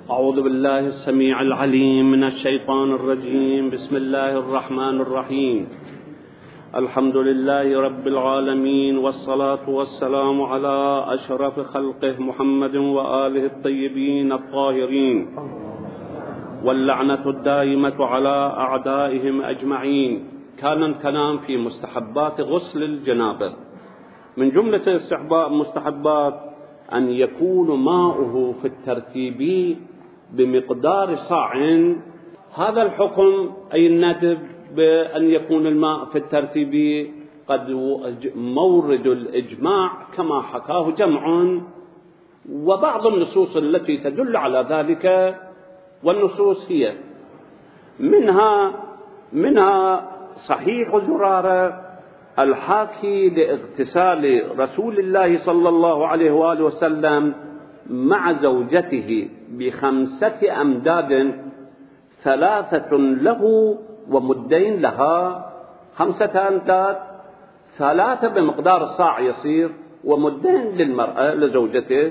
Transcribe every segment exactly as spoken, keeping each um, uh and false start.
أعوذ بالله السميع العليم من الشيطان الرجيم. بسم الله الرحمن الرحيم. الحمد لله رب العالمين، والصلاة والسلام على أشرف خلقه محمد وآله الطيبين الطاهرين، واللعنة الدائمة على أعدائهم أجمعين. كان الكلام في مستحبات غسل الجنابة. من جملة مستحبات أن يكون ماؤه في الترتيب بمقدار صاع. هذا الحكم أي الندب بأن يكون الماء في الترتيب قد مورد الإجماع كما حكاه جمع، وبعض النصوص التي تدل على ذلك، والنصوص هي منها منها صحيح زرارة الحاكي لاغتسال رسول الله صلى الله عليه وآله وسلم مع زوجته بخمسة أمداد، ثلاثة له ومدين لها. خمسة أمداد، ثلاثة بمقدار الصاع يصير، ومدين للمرأة لزوجته.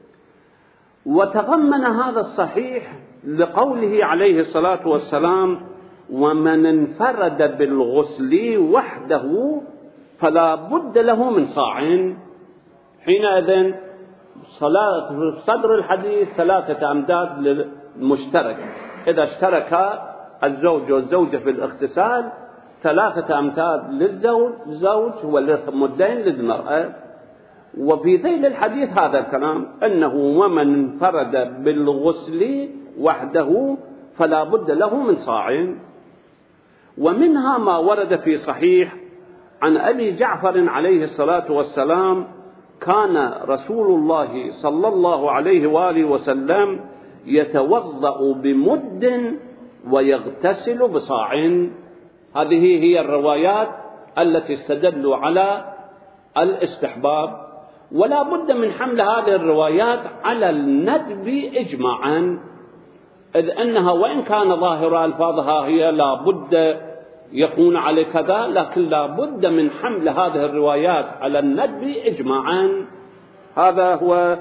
وتضمن هذا الصحيح لقوله عليه الصلاة والسلام: ومن انفرد بالغسل وحده فلا بد له من صاع. حينئذ صلاة صدر الحديث ثلاثة أمداد للمشترك. إذا اشترك الزوج والزوجة في الاغتسال، ثلاثة أمداد للزوج زوج والمدين للمرأة. وفي ذيل الحديث هذا الكلام أنه ومن انفرد بالغسل وحده فلا بد له من صاع. ومنها ما ورد في صحيح عن أبي جعفر عليه الصلاة والسلام: كان رسول الله صلى الله عليه وآله وسلم يتوضأ بمد ويغتسل بصاع. هذه هي الروايات التي استدلوا على الاستحباب، ولا بد من حمل هذه الروايات على الندب إجماعا، إذ أنها وإن كان ظاهر ألفاظها هي لا بد يكون على كذا، لكن لا بد من حمل هذه الروايات على الندب إجماعا. هذا هو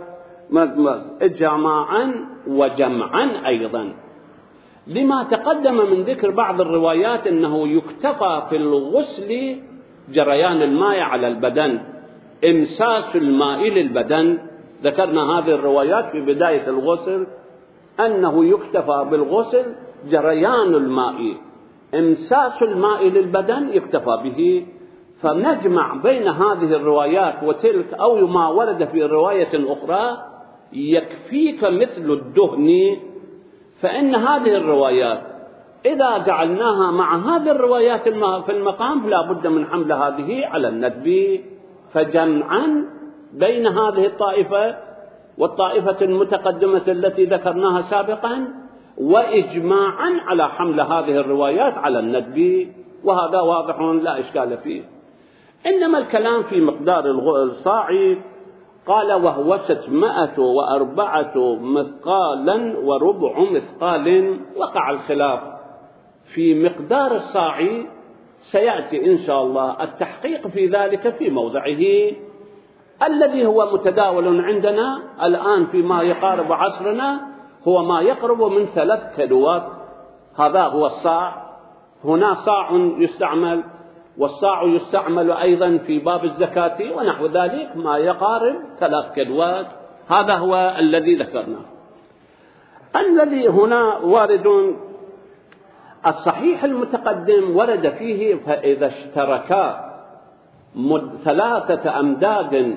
إجماعا وجمعا أيضا، لما تقدم من ذكر بعض الروايات أنه يكتفى في الغسل جريان الماء على البدن، إمساس الماء للبدن. ذكرنا هذه الروايات في بداية الغسل، أنه يكتفى بالغسل جريان الماء، إمساس الماء للبدن يكتفى به. فنجمع بين هذه الروايات وتلك، أو ما ورد في رواية أخرى: يكفيك مثل الدهن. فإن هذه الروايات إذا جعلناها مع هذه الروايات في المقام لا بد من حمل هذه على الندب. فجمعا بين هذه الطائفة والطائفة المتقدمة التي ذكرناها سابقا، وإجماعا على حمل هذه الروايات على الندب، وهذا واضح لا إشكال فيه. إنما الكلام في مقدار الصاع. قال: وهو ستمائة وأربعة مثقالا وربع مثقال. وقع الخلاف في مقدار الصاع، سيأتي إن شاء الله التحقيق في ذلك في موضعه. الذي هو متداول عندنا الآن فيما يقارب عصرنا هو ما يقرب من ثلاث كيلوات. هذا هو الصاع. هنا صاع يستعمل، والصاع يستعمل أيضا في باب الزكاة ونحو ذلك، ما يقارب ثلاث كيلوات. هذا هو الذي ذكرناه. الذي هنا وارد الصحيح المتقدم ورد فيه: فإذا اشتركا ثلاثة أمداد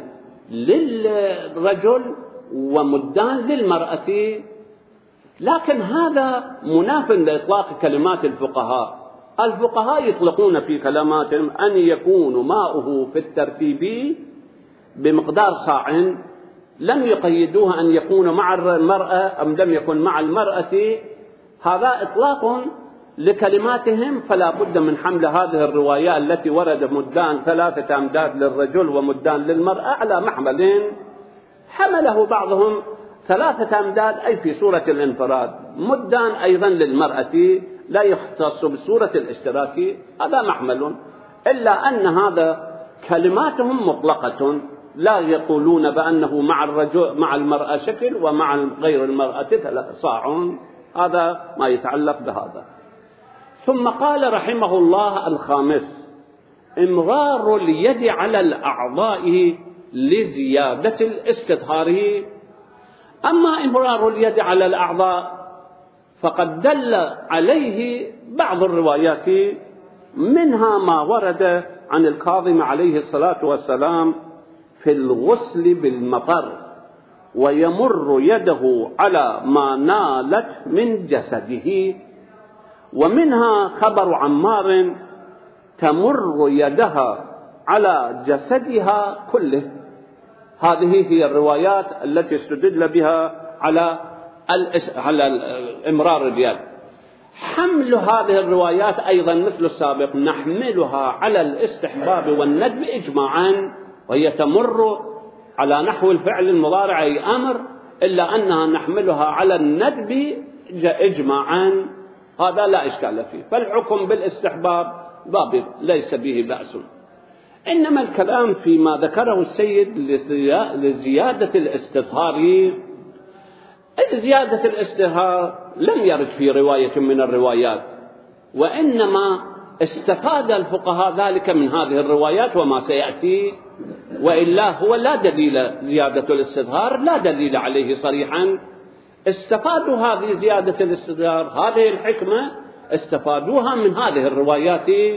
للرجل ومدان للمرأة. لكن هذا مناف لإطلاق كلمات الفقهاء. الفقهاء يطلقون في كلماتهم أن يكون ماؤه في الترتيب بمقدار صاع، لم يقيدوها أن يكون مع المرأة أم لم يكن مع المرأة. هذا إطلاق لكلماتهم، فلا بد من حمل هذه الرواية التي ورد مدان ثلاثة أمداد للرجل ومدان للمرأة على محمل. حمله بعضهم ثلاثة أمداد أي في صورة الانفراد، مدان أيضا للمرأة لا يختص بصورة الاشتراك. هذا محمل، إلا أن هذا كلماتهم مطلقة، لا يقولون بأنه مع الرجل مع المرأة شكل ومع غير المرأة صاع، هذا ما يتعلق بهذا. ثم قال رحمه الله الخامس: إمرار اليد على الأعضاء لزيادة الاستظهار. أما إمرار اليد على الأعضاء فقد دل عليه بعض الروايات، منها ما ورد عن الكاظم عليه الصلاة والسلام في الغسل بالمطر ويمر يده على ما نالت من جسده، ومنها خبر عمار تمر يدها على جسدها كله. هذه هي الروايات التي استدل بها على على إمرار اليد. حمل هذه الروايات أيضا مثل السابق نحملها على الاستحباب والندب إجماعا، وهي تمر على نحو الفعل المضارع أي أمر، إلا أنها نحملها على الندب إجماعا، هذا لا إشكال فيه. فالحكم بالاستحباب ضابط ليس به بأس. إنما الكلام فيما ذكره السيد لزيادة الاستظهار. زيادة الاستظهار لم يرد في رواية من الروايات، وإنما استفاد الفقهاء ذلك من هذه الروايات وما سيأتي، وإلا هو لا دليل زيادة الاستظهار، لا دليل عليه صريحا. استفادوا هذه زيادة الاستظهار، هذه الحكمة استفادوها من هذه الروايات،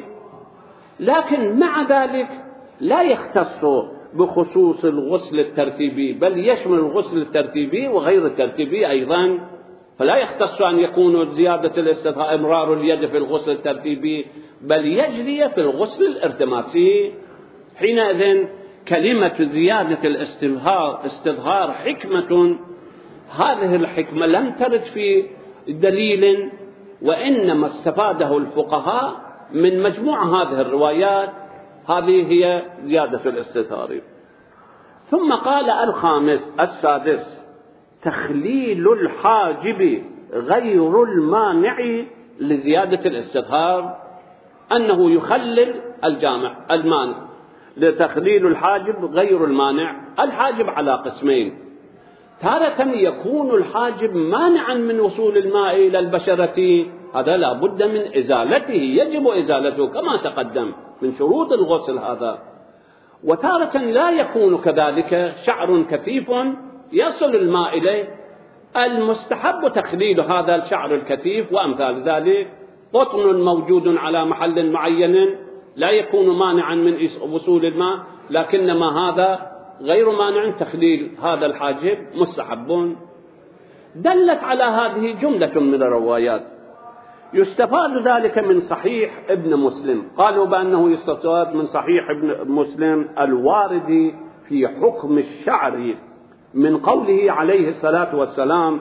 لكن مع ذلك لا يختص بخصوص الغسل الترتيبي، بل يشمل الغسل الترتيبي وغير الترتيبي أيضا. فلا يختص أن يكون زيادة الاستظهار إمرار اليد في الغسل الترتيبي، بل يجري في الغسل الارتماسي. حينئذ كلمة زيادة الاستظهار استظهار حكمة، هذه الحكمة لم ترد في دليل، وإنما استفاده الفقهاء من مجموع هذه الروايات. هذه هي زيادة الاستظهار. ثم قال الخامس السادس: تخليل الحاجب غير المانع لزيادة الاستظهار، أنه يخلل الجامع المانع. لتخليل الحاجب غير المانع، الحاجب على قسمين: تارة يكون الحاجب مانعا من وصول الماء إلى البشرة، هذا لا بد من إزالته، يجب إزالته كما تقدم من شروط الغسل هذا. وتارة لا يكون كذلك، شعر كثيف يصل الماء إليه، المستحب تخليل هذا الشعر الكثيف وأمثال ذلك. قطن موجود على محل معين لا يكون مانعا من وصول الماء، لكنما هذا غير مانع، تخليل هذا الحاجب مستحب. دلت على هذه جملة من الروايات. يستفاد ذلك من صحيح ابن مسلم، قالوا بأنه يستفاد من صحيح ابن مسلم الوارد في حكم الشعر من قوله عليه الصلاة والسلام: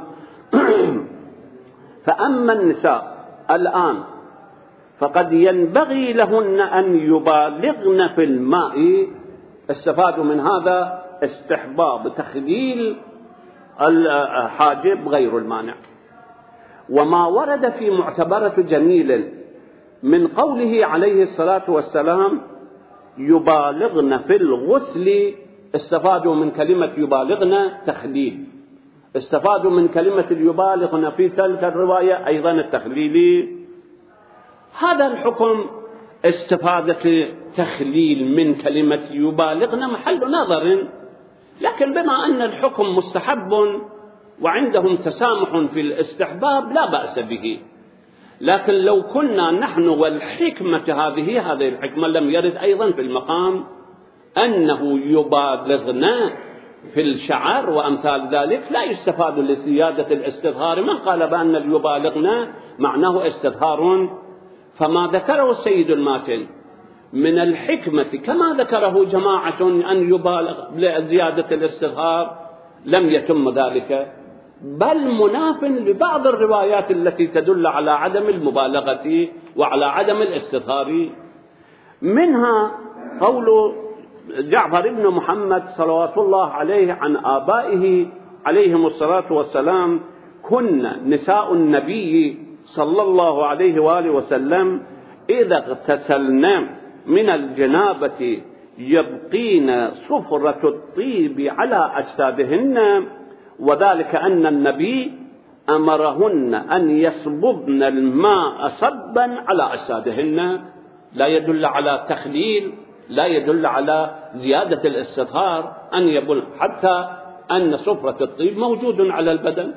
فأما النساء الآن فقد ينبغي لهن أن يبالغن في الماء. استفادوا من هذا استحباب تخليل الحاجب غير المانع. وما ورد في معتبرة جميل من قوله عليه الصلاة والسلام: يبالغن في الغسل، استفادوا من كلمة يبالغن تخليل، استفادوا من كلمة يبالغن في تلك الرواية أيضا التخليل. هذا الحكم استفادة تخليل من كلمة يبالغن محل نظر، لكن بما أن الحكم مستحب وعندهم تسامح في الاستحباب لا بأس به. لكن لو كنا نحن والحكمة هذه هذه الحكمة لم يرد أيضا في المقام أنه يبالغن في الشعر وأمثال ذلك، لا يستفاد لزيادة الاستظهار. ما قال بأن يبالغن معناه استظهار. فما ذكره السيد الماتن من الحكمة كما ذكره جماعة أن يبالغ لزيادة الاستظهار لم يتم ذلك، بل مناف لبعض الروايات التي تدل على عدم المبالغة وعلى عدم الاستظهار. منها قول جعفر بن محمد صلوات الله عليه عن آبائه عليهم الصلاة والسلام: كن نساء النبي صلى الله عليه وآله وسلم إذا اغتسلنا من الجنابة يبقين صفرة الطيب على أجسادهن، وذلك أن النبي أمرهن أن يصببن الماء صبا على أجسادهن، لا يدل على تخليل، لا يدل على زيادة الاستطهار، أن يبل حتى أن صفرة الطيب موجود على البدن.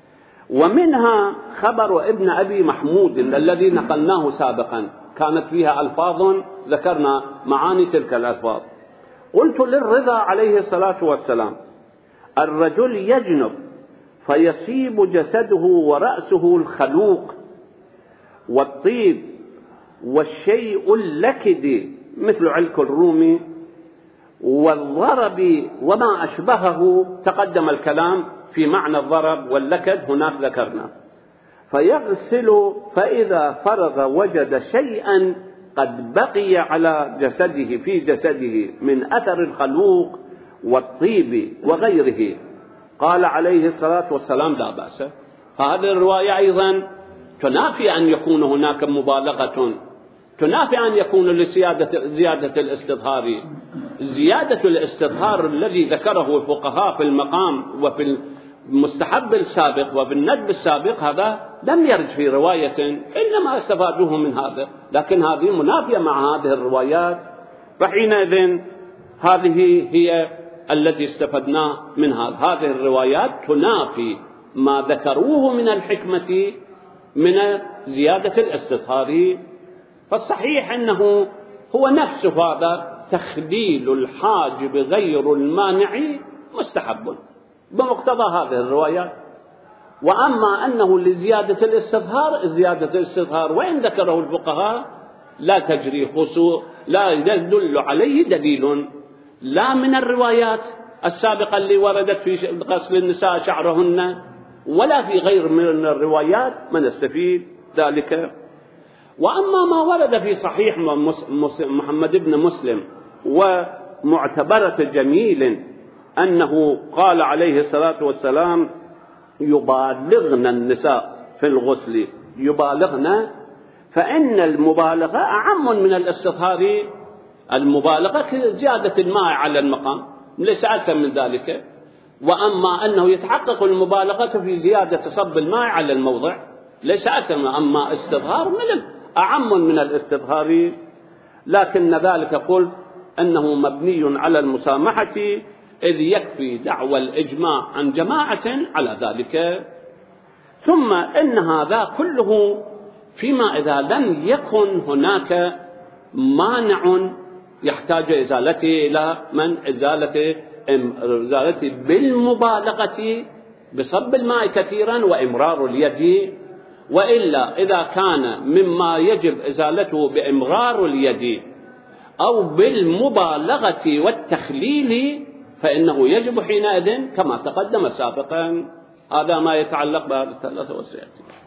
ومنها خبر ابن أبي محمود الذي نقلناه سابقا، كانت فيها ألفاظ ذكرنا معاني تلك الألفاظ. قلت للرضا عليه الصلاة والسلام: الرجل يجنب فيصيب جسده ورأسه الخلوق والطيب والشيء اللكد مثل علك الرومي والضرب وما أشبهه، تقدم الكلام في معنى الضرب واللكد هناك ذكرنا. فيغسل فإذا فرغ وجد شيئا قد بقي على جسده في جسده من أثر الخلوق والطيب وغيره، قال عليه الصلاة والسلام: لا بأس. فهذه الرواية أيضا تنافي أن يكون هناك مبالغة، تنافي أن يكون لزيادة زيادة الاستظهار. زيادة الاستظهار الذي ذكره الفقهاء في المقام وفي المستحب السابق وفي الندب السابق هذا لم يرد في رواية، إنما استفادوه من هذا، لكن هذه منافية مع هذه الروايات. فحينئذ هذه هي التي استفدناه من هذا. هذه الروايات تنافي ما ذكروه من الحكمة من زيادة الاستظهار. فالصحيح أنه هو نفس هذا، تخليل الحاجب غير المانع مستحب بمقتضى هذه الروايات. وأما أنه لزيادة الاستظهار، زيادة الاستظهار وإن ذكره الفقهاء لا تجري خصوص، لا يدل عليه دليل لا من الروايات السابقة اللي وردت في غسل النساء شعرهن ولا في غير من الروايات ما نستفيد ذلك. وأما ما ورد في صحيح محمد بن مسلم ومعتبرة جميل أنه قال عليه الصلاة والسلام: يبالغن النساء في الغسل، يبالغن، فإن المبالغة أعم من الاستظهار. المبالغة زيادة الماء على المقام، ليس أكثر من ذلك. وأما أنه يتحقق المبالغة في زيادة صب الماء على الموضع، ليس أكثر من. أما استظهار من أعم من الاستظهار، لكن ذلك قلت أنه مبني على المسامحة، إذ يكفي دعوى الإجماع عن جماعة على ذلك. ثم إن هذا كله فيما إذا لم يكن هناك مانع يحتاج إزالته إلى من إزالته إزالته بالمبالغة بصب الماء كثيرا وإمرار اليد. وإلا إذا كان مما يجب إزالته بإمرار اليد أو بالمبالغة والتخليل فإنه يجب حينئذ كما تقدم سابقا. هذا ما يتعلق بهذه الثلاثة وسيأتي.